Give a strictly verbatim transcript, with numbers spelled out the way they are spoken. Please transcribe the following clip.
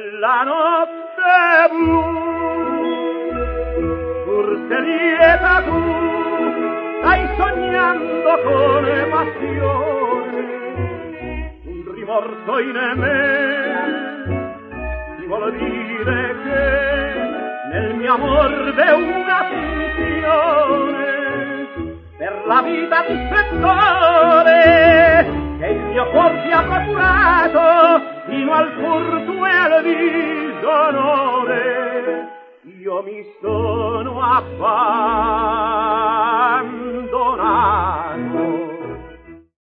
nella notte blu. Forse lieta tu stai sognando con passione, un rimorso in me ti vuol dire che nel mio amor v'è una finzione per la vita di splendore che il mio cuor ti ha procurato fino al furto e al disonore. Io mi sono abbandonato